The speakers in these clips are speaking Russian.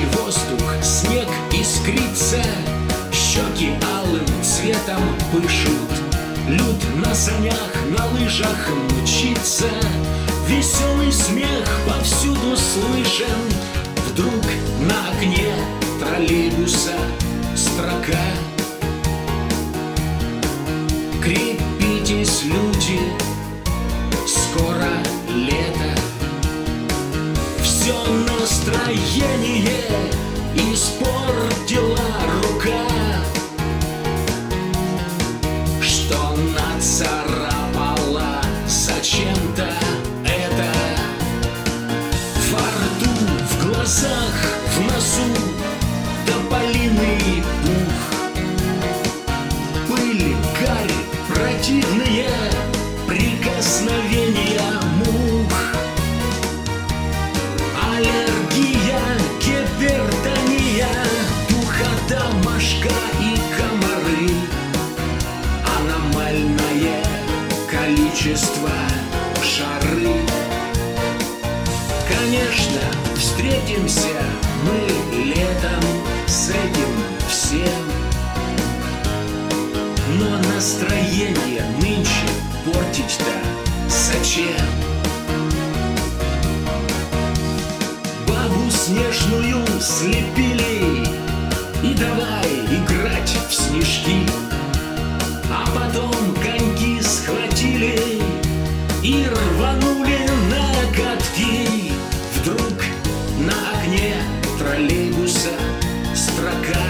Горячий воздух, снег искрится, щеки алым цветом пышут. Люд на санях, на лыжах мчится, веселый смех повсюду слышен. Вдруг на окне троллейбуса строка: крепитесь, люди, скоро лето. Все настроение испортила рука, что нацарапала зачем-то это. Во рту, в глазах, в носу тополиный пух, пыль, гарь, противные прикосновения мух. Аллергия, гипертония, духота, мошка и комары. Аномальное количество жары. Конечно, встретимся мы летом с этим всем, но настроение нынче портить-то зачем? Бабу снежную слепили и давай играть в снежки, а потом коньки схватили и рванули на катки. Вдруг на окне троллейбуса строка: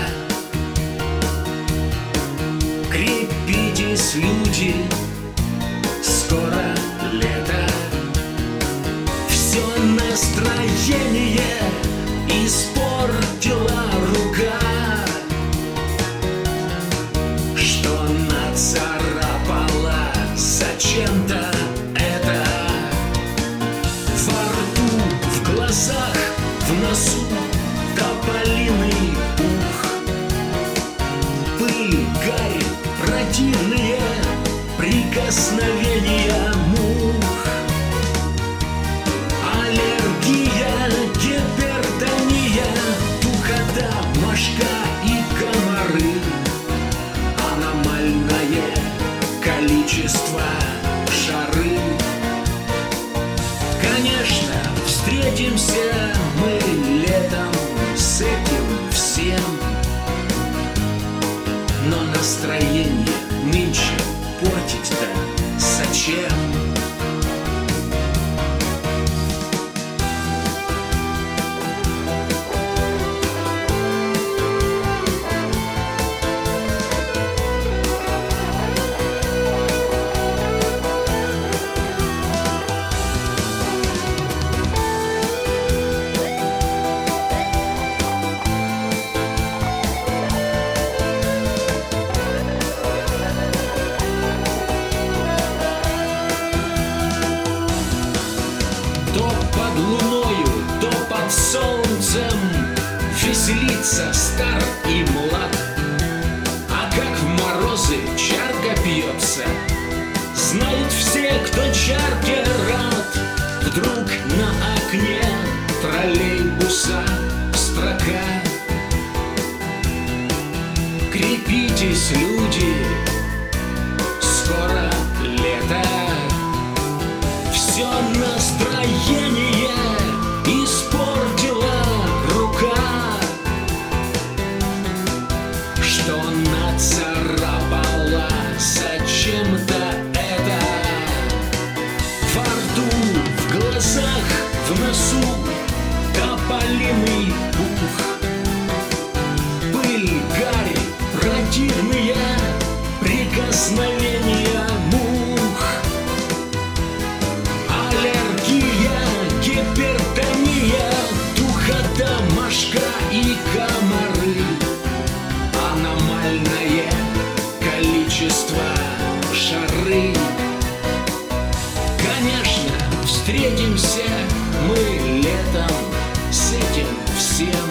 крепитесь, люди, скоро лето. Все настроение испортила рука, что нацарапала зачем-то это. Во рту, в глазах, в носу тополиный пух, пыль, гарь, противные прикосновения мух. Аллергия, гипертония, духота, мошка и комары. Аномальное количество жары. Конечно, встретимся мы летом с этим всем, но настроение нынче портить-то зачем? То под луною, то под солнцем веселится стар и млад. А как в морозы чарка пьется, знают все, кто чарке рад. Вдруг на окне троллейбуса строка: крепитесь, люди, скоро лето. Все настроение испортила рука, что нацарапала зачем-то это. Во рту, в глазах, в носу тополиный пух, пыль, гарь, противные прикосновения мух. Аллергия, гипертония, духота, мошка и комары. Аномальное количество жары. Конечно, встретимся мы летом с этим всем,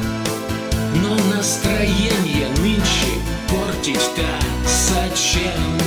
но настроение нынче портить-то зачем?